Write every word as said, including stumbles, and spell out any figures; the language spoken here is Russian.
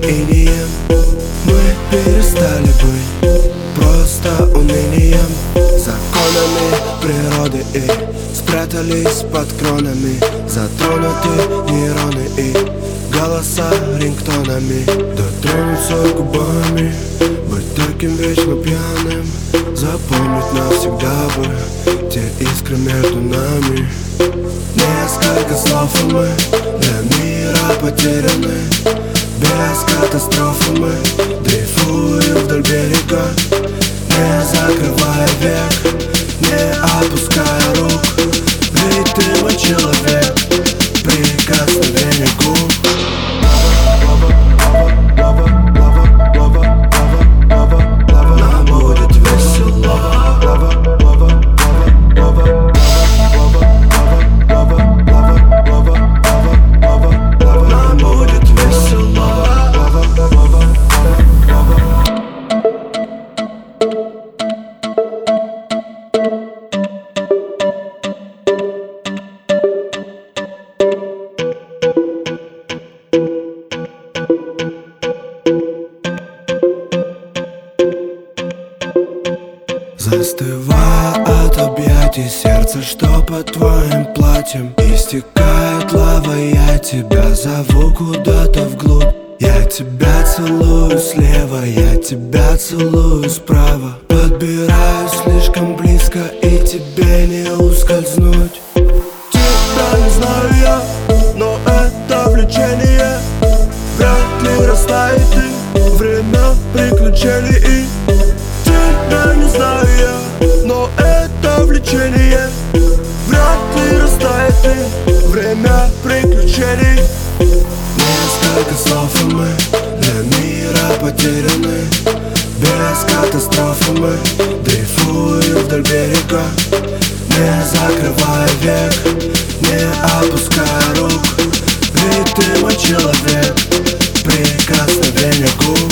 инием. Мы перестали быть просто унынием, законами природы, и спрятались под кронами. Затронуты нейроны и голоса рингтонами. Дотронуться губами, быть таким вечно пьяным, запомнить навсегда бы те искры между нами. Несколько слов, и мы для мира потеряны. Без катастрофы мы дрейфуем вдоль берега, не закрывая век, не опуская рук. Ведь ты мой человек, прикосновение губ. Нам будет весело. Нам будет весело. Застывая от объятий сердца, что под твоим платьем истекает лава. Я тебя зову куда-то вглубь. Я тебя целую слева, я тебя целую справа. Подбираюсь слишком близко, и тебе не ускользнуть. Тебя не знаю я, но это влечение вряд ли растает, и время приключений. И тебя не знаю я, но это влечение вряд ли растает, и время приключений. Несколько слов, и мы для мира потеряны. Без катастрофы мы дрейфуем вдоль берега, не закрывая век, не опуская рук. Ведь ты мой человек, прикосновение губ.